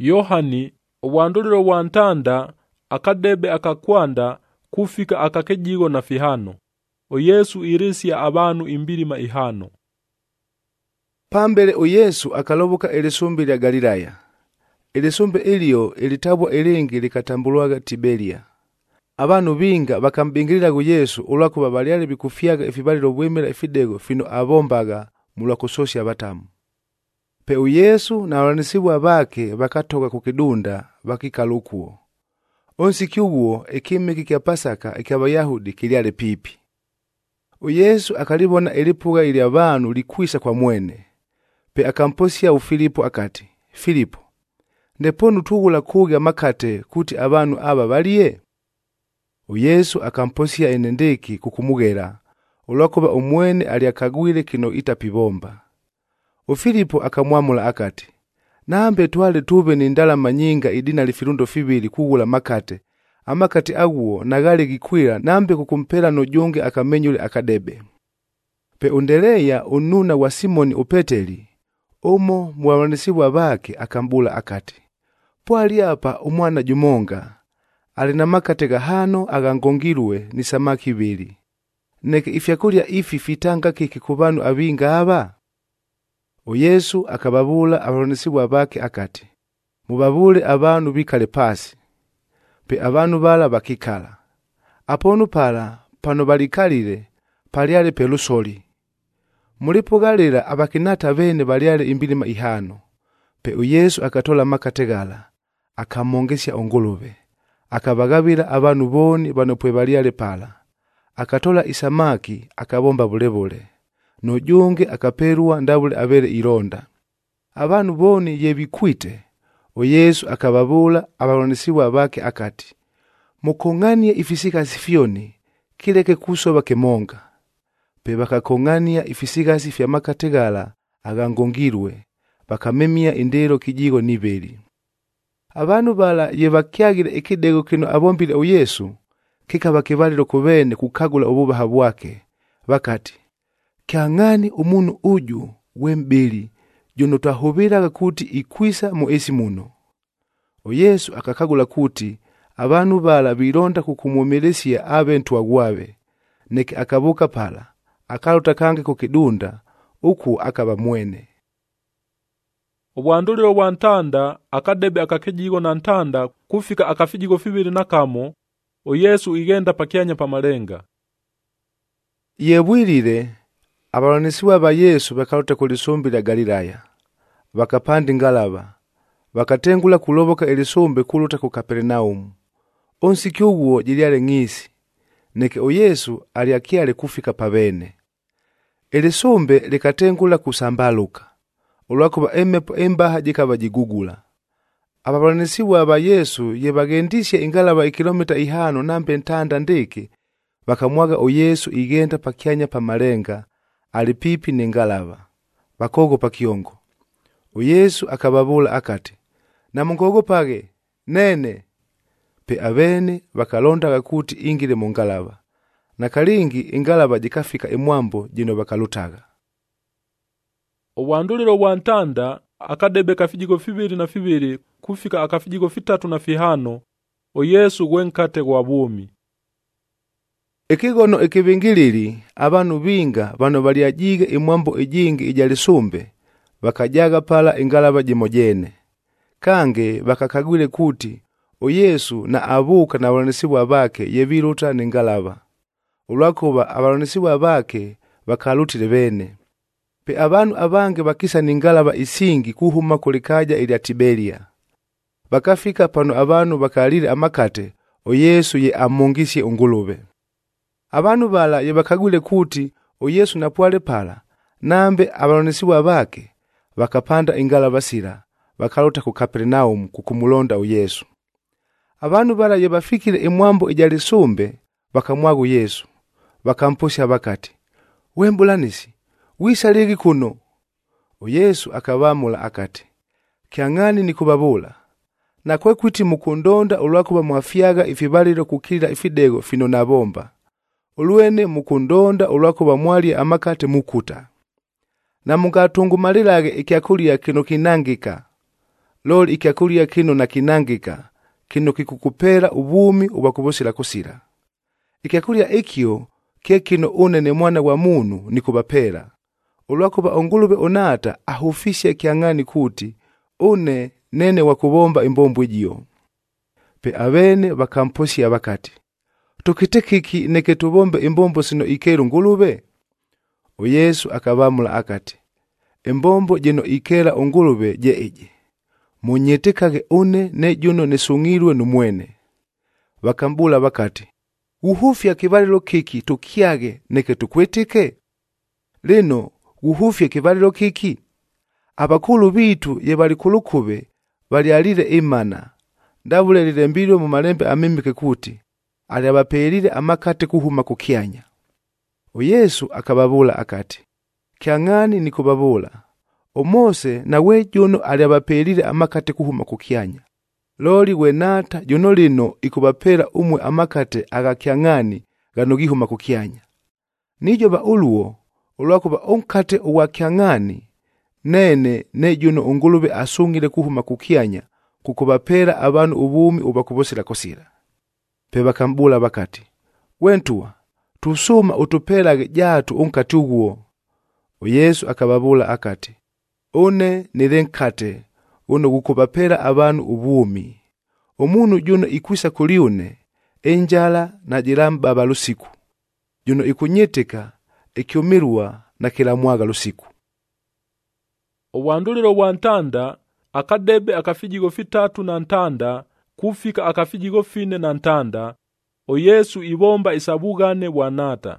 Yohani uwanduliro wa ntanda akadebe akakwanda kufika akakejigo na fihano. Yesu irisia abantu imbirima ihano. Pambele Yesu akaloboka elisumbi lya Galilaya. Elisumbi ilio elitabwa elingi likatambulwaga Tiberia. Abantu binga bakambingirira ku Yesu olwakuba balyali bikufyaga ifibaliro bwemera ifidego fino abombaga mulakusosya batamu. Pe Yesu na abalanisiwa bake bakatoka ku kidunda bakikalukuo. Onsikiuguo ekimiki kya Pasaka ekyabayahudi kilyale pipi. Yesu akalibona elipuga ili abantu likwisa kwa mwene. Pe akamposia Filipo akati, Filipo, ndeponu tugula kuga makate kuti abantu aba baliye? Yesu akamposia enendeki kukumugera, olwakuba umwene aliakagwile kino itapibomba. Filipo akamwamula akati, nambe twale tube ni ndalama nyinga idina lifirundo fibili kugula makate, amakati aguo nagali gikwira nambe kukumpela nojunge akamenyule akadebe. Pe undeleya ununa wa Simoni upeteli, umo mwawanisiwa bake akambula akati, pwali apa umwana jumonga, alina makate gahano agangongirwe ni samaki bili. Neke ifyakulya ifi fitanga kiki kubanu abinga aba? Yesu akababula abalanisiwa bake akati, mubabule abantu bikale pasi. Pe abantu bala bakikala. Aponu pala pano balikalile palyale pelusoli. Mulipogalira abakinata bene balyale imbirima ihano. Pe Yesu akatola makate gala, akamongesya ongulube. Akabagabira abantu boni banopwe balyale pala. Akatola isamaki akabomba bulebule. Nojunge akaperua ndabule abere ilonda. Abantu boni yebikwite. Yesu akababula abalanisiwa bake akati, mukongania ifisika sifyoni kileke kusoba kemonga. Pe bakakongania ifisika sifya makate gala agangongirwe, bakamemia indero kijigo nibeli. Abantu bala yebakyagire ekidego kino abombile Yesu, kikaba kibaliro kubene kukagula obubaha bwake, bakati, kyangani umunu uju wembili jono twahubiraga kuti ikwisa mu esi muno. Yesu akakagula kuti abantu bala bilonda kukumumelesya abentu agwabe, neke akabuka pala akaluta kange ku kidunda uku akaba mwene. Ubwanduliro wa ntanda akadebe akakejigo na ntanda kufika akafijigo fibili na kamo. Yesu igenda pakyanya pamalenga. Yebwirire abalanisiwa ba Yesu bakaluta ku lisumbi lya Galilaya. Bakapanda ngalaba. Bakatengula kuloboka elisumbi kuluta ku Kapernaumu. Onsikiuguo jilyale ng'isi. Neke Yesu aliakiale kufika pabene. Elisumbi likatengula kusambaluka. Olwakuba emepo embaha jikaba jigugula. Abalanisiwa ba Yesu yebagendisya ingalaba ikilomita ihano nambe ntanda ndeke. Bakamwaga Yesu igenda pakyanya pamalenga alipipi ningalaba. Bakogo pakiongo. Yesu akababula akati, namungogopage nene. Pe abene bakalondaga kuti ingile mu ngalaba. Na kalingi ingalaba jikafika emwambo jino bakalutaga. Uwanduliro wa ntanda akadebe kafijigo fibili na fibili kufika akafijigo fitatu na fihano. Yesu gwenkate gwa bumi. Ekigono ekibingilili abantu binga bano balyajiga imwambo ejingi ijalisumbe bakajaga pala ingalaba jimojene. Kange bakakagwile kuti Yesu na abuka na abalanisiwa bake yebiruta ningalaba. Olwakuba abalanisiwa bake bakalutile bene. Pe abantu abange bakisa ningalaba isingi kuhuma kulikaja ilya Tiberia. Bakafika pano abantu bakalile amakate Yesu ye amongisye ungulube. Abantu bala yebakagwile kuti Yesu napwale pala nambe abalanisiwa bake bakapanda ingalaba sila bakaluta ku Kapernaumu kukumulonda Yesu. Abantu bala yebafikile imwambo ijalisumbe bakamwagu Yesu. Bakampusya bakati, wembulanisi wisaligi kuno. Yesu akabamula akati, kyangani nikubabula na kwekuti mukundonda olwakuba mwafyaga ifibaliro kukilira ifidego fino nabomba. Ulwene mukundonda olwakuba mwali amakate mukuta. Na mungatungumalirage ikyakulya kino kinangika. loli ikyakulya kino nakinangika kino kikukupera ubumi ubakubusila kusira. Ikyakulya ikyo kye kino une ne mwana wa munu nikubapera. Olwakuba ongulube onata ahufishe kyang'ani kuti une nene wakubomba imbombo ijiyo. Pe abene bakamposia bakati, tukite kiki neke tubombe imbombo sino ikeru ngulube? Yesu akabamula akati, imbombo jeno ikera ongulube je eje. Munyetekage une ne juno nesungirwe numwene. Bakambula bakati, uhufya kibalilo kiki tukiage neke tukwetike? Lino uhufya kibalilo kiki? Abakulu bitu ye bali kulukube bali alire imana. Ndabule lilembirwe mu malembe amimike kuti ali abaperire amakate kuhuma kukyanya. Yesu akababula akati, kyang'ani nikubabula, Omose na we juno ali abaperire amakate kuhuma kukyanya. Loli wenata juno lino ikubapera umwe amakate agakyang'ani gano gihuma kukyanya. Nijo ba uluo olwakuba onkate uwa kyang'ani nene ne juno ongulube asungire kuhuma kukyanya kukubapera abantu ubumi ubakubosera kosira. Pe bakambula bakati, wentuwa tusuma utuperage jatu onkati uguo. Yesu akababula akati, one nilenkate uno gukubapera abantu ubumi. Omunu juno ikwisa kuliune enjala na jiramba lusiku. Juno ikunyeteka ekyumirwa na kila mwaga lusiku. Owanduliro wa ntanda akadebe akafijigo 3 na ntanda kufika akafijigo 4 na ntanda. Yesu ibomba isabugane wanata.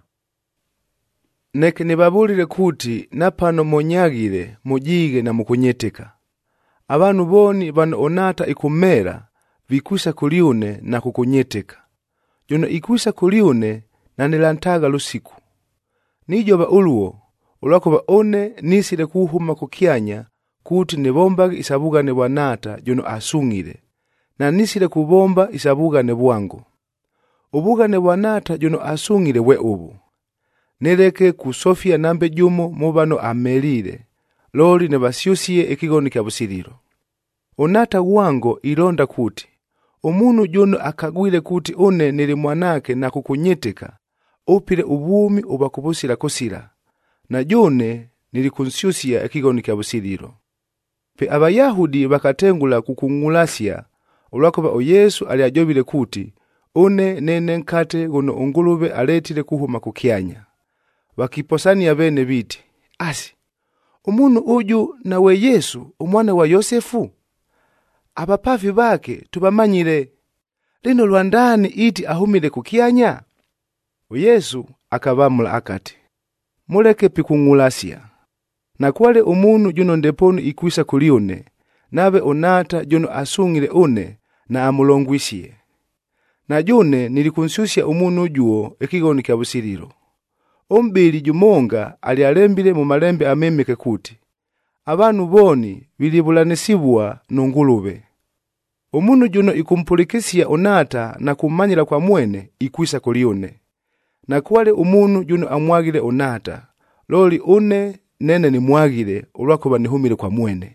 Neke nibabulire kuti napano monyagire mujige na mukunyeteka. Abantu boni bano onata ikumera vikuisa kuliune na kukunyeteka. Juno ikuisa kuliune na nilantaga lusiku. Nijo ba uluo olwakuba one nisile kuhuma kukyanya kuti nibombage isabugane wanata juno asungire na nisile kubomba isabugane bwangu. Ubugane wanata juno asungire we ubu. Nileke kusofia nambe jumo mubano amelire, loli ne basyusiye ekigoni kya busiriro. Onata wango ilonda kuti, omunu juno akagwile kuti one nili mwanake na kukunyeteka, upile ubumi ubakubusira kosira, na jone nili kunsyusiya ekigoni kya busiriro. Pe abayahudi bakatengula kukungulasia, olwakuba Yesu ali ajobile kuti, one nene nkate gono ongulube aletile kuhuma kukyanya. Wakiposania bene biti, asi, umunu uju na we Yesu umwana wa Yosefu? Abapavi bake tubamanyire, lino lwandani iti ahumile kukyanya? Yesu akabamula akati, muleke pikungulasia. Na kwale umunu juno ndeponu ikwisa kuliune, nabe onata juno asungire une na amulongwisiye. Na june nilikunsyusya umunu juo ekigoni kya busiriro. Ombili jumonga ali alembile mu malembe amemeke kuti, abantu boni bilibulanisiwa nungulube. Umunu juno ikumpulikisia onata na kumanyira kwa mwene ikwisa kuliune. Na kwale umunu juno amwagile onata, loli une nene ni mwagile olwakuba nihumile kwa mwene.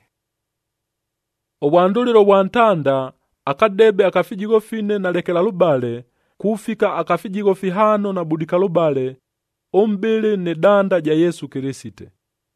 Obwanduliro bwa ntanda akadebe akafijigo 4 na lekela lubale kufika akafijigo 5 na budika lubale. Ombili ne danda ja Yesu Kirisite.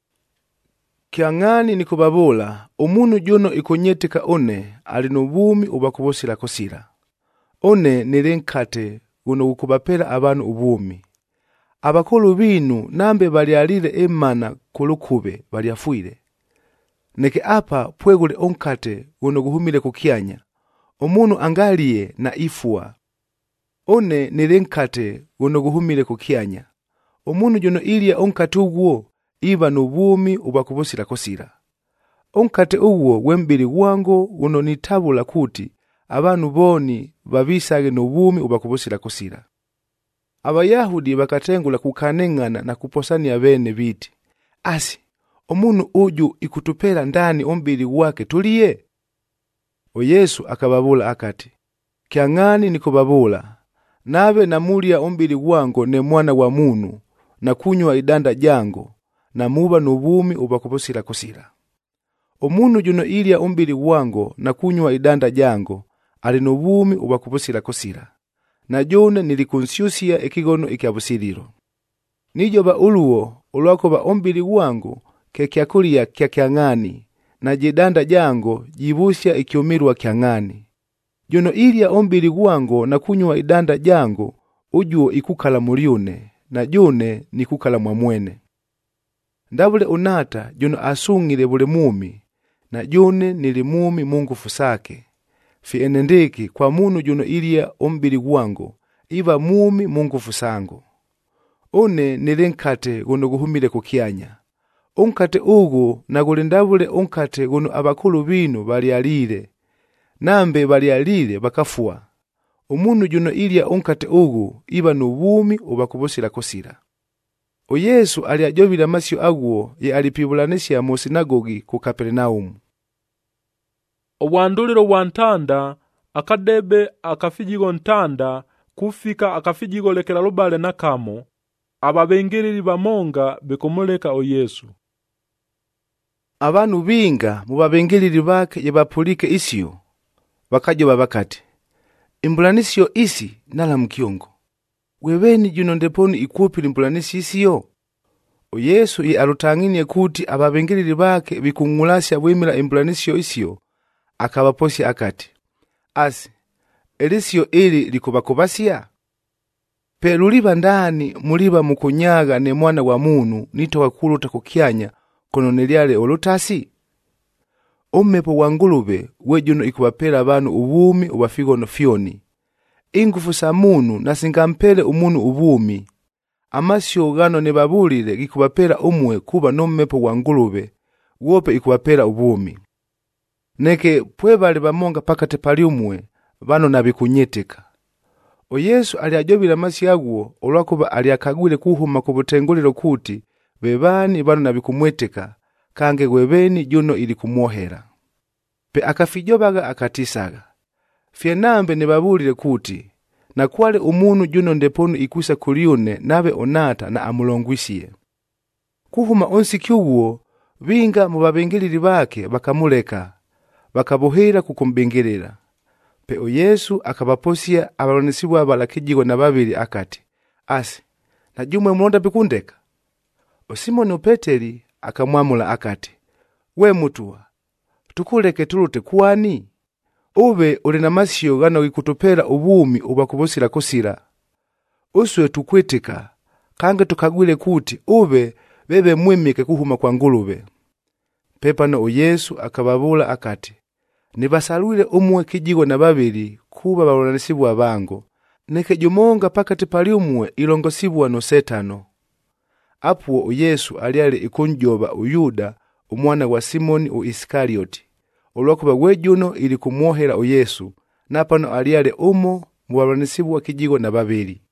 Kyang'ani nikubabula, umunu juno ikunyeteka one alinubumi ubakubosira kosira. One nilenkate guno gukubapera abantu ubumi. Abakulu binu nambe bali alire emana kulukube bali afuire. Neke apa pwegule onkate guno guhumile kukyanya. Omunu angaliye na ifua. One nilenkate guno guhumile kukyanya. Omunu juno ilya onkate uguo iba nubumi ubakubosira kosira. Onkate uguo wembili wango guno nitabula kuti abantu boni babisage nubumi ubakubosira kosira. Abayahudi bakatengula kukanengana na kuposania bene biti, asi, omunu uju ikutupela ndani ombili wake tuliye? Yesu akababula akati, kyang'ani nikubabula, nabe namulya ombili wango ne mwana wa munu, na kunywa idanda jango, na muba nubumi ubakubosira kosira. Omunu juno ilya umbili wango na kunywa idanda jango, ali nubumi ubakupusila kusila. Na jone nilikunsyusia ikigono ikyabusililo. Nijoba uluo ulwakoba umbili wangu kekyakulia kyakyang'ani, na jidanda jango jibusya ikiumirwa kyang'ani. Juno ilya umbili wango na kunywa idanda jango, ujuo ikukala muliune, na june nikukala mwamwene. Ndabule unata juno asungile bule mumi, na june nilimumi mungufu sake. Fi enendeki kwa munu juno ilya umbili wango, iva mumi mungufu sango. Une nilinkate guno guhumile kukyanya. Unkate ugu na gulindabule unkate guno abakulu binu balialile. Nambe balialile bakafua. Umunu juno ilya unkate ugu, iba nubumi ubakubusila kusila. Yesu aliajobila masyo aguo ye alipibulanisya mu sinagogi ku Kapernaumu. Obwanduliro bwa ntanda akadebe akafijigo ntanda kufika akafijigo lekela lubale nakamo ababengereri bamonga bekomoleka o Yesu. Abantu binga mu babengereri bake yebapulike isyo bakajoba bakati, imbulanisyo isi nala mkyongo. Webeni juno ndeponi ikupili imbulanisyo isiyo. O Yesu ye alutanginie kuti ababengereri bake bikung'ulasya bwimila imbulanisyo isiyo, akabaposya akati, asi, elisyo ili likubakubasya? Peluliba ndani muliba mukunyaga ne mwana wa munu nitoka kuluta kukyanya kono niliale olutasi? Umepo wa ngulube wejuno ikubapela abantu ubumi ubafigono fyoni. Ingufu sa munu nasingampele umunu ubumi. Amasyo gano ne babulile gikubapela umwe kuba n'umepo wa ngulube, wope ikubapela ubumi. Neke pwebale bamonga pakate pali umwe, bano nabikunyeteka. O Yesu aliajobila masyo aguo olwakuba aliakagwile kuhuma ku butengulilo kuti bebani bano nabikumweteka, kange webeni juno ili kumwohera. Pe akafijobaga akatisaga. Fyenambe ne babulile kuti, na kwale umunu juno ndeponu ikusa kuliune nabe onata na amulongwisiye. Kuhuma onsiki uguo, binga mu babengereri bake bakamuleka, bakabohera kukumbengerera. Pe o Yesu akabaposya abalonesibwa balakijigo na babili akati, asi, na jumwe mulonda bikundeka? O Simoni Peteri akamwamula akati, we mutuwa, tukuleke tulute kuwani? Ube uli na masyo gano gikutupela ubumi ubakubusila kusila. Uswe tukwetika, kange tukagwile kuti ube bebe mwimike kuhuma kwa ngulube. Pepano o Yesu akababula akati, nibasalwile umwe kijigo na babili kuba balonesibwa bango, neke jumonga pakati pali umwe ilongosibwa no Setano. Apuo o Yesu aliale ikunjoba uyuda umwana wa Simoni u Iskarioti, olwakuba wejuno ili kumwohera o Yesu, napano aliale umo mu balonesibwa kijigo na babili.